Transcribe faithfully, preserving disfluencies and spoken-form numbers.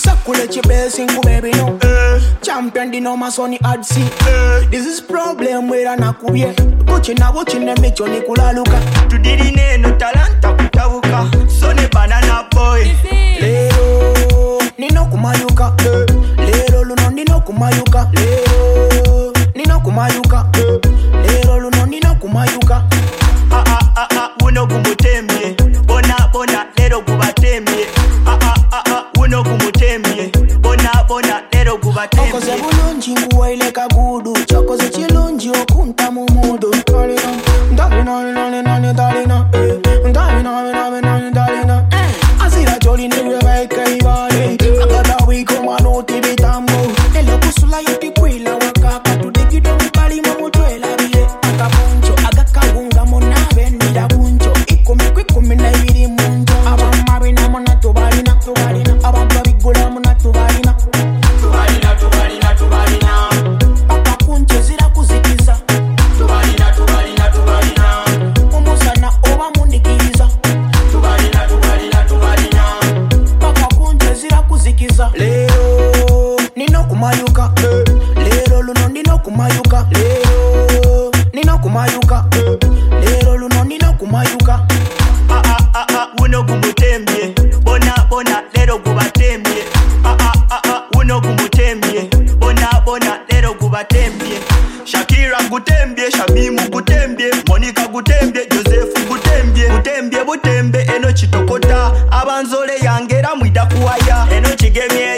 Sakulechi blessing ku baby no. Uh. Champion di no masoni adsi. Uh. This is problem where anakuye. Coaching na watching them make ni kulaluka. Tudiri neno talanta kutabuka. Sone banana boy. Lero nino kumayuka. Lero luno nino kumayuka. Lero nino kumayuka. Lero luno nino kumayuka. Ah ah ah ah uno kumutemye. Bona bona lero kubatemye. Ah ah ah ah uno kumutemye. Bona bona lero kubatemye. Okoze bulungi nguwaile kagudu. Chokoze chilungi okunta mumudu. Dalina, dalina, dalina, dalina, eh. Dalina, dalina, dalina, eh. Azira joli ni wewe kaibale. Akada wiko manoti bitambo. Ele kusula yote kwila wakaka. Tudekido mbali mamutwela bie. Akapuncho, agakabunga monabe nida puncho. Ikumi kwikumi na ibiri munjo. Abamabina mona tubalina, tubalina. Abambabigula mona tubalina. Tubalina, tubalina, tubalina. Akapuncho zira kuzikiza. Tubalina, tubalina, tubalina. Umusana oba mundikiriza. Tubalina, tubalina, tubalina. Akapuncho zira kuzikiza. Lero nino kumayuka. Lero luno nino kumayuka. Lero nino kumayuka. Lero luno nino kumayuka. Ah ah ah ah uno kumutemye. Bona bona lero kubatemye. Ah ah ah ah uno kumutemye. Bona bona lero kubatemye. Shakira gutembye, Shamimu gutembye, Monica gutembye, Joseph gutembye. Gutembye butembe eno chitokota. Abanzole yangera mwida kuwaya. Eno chigemye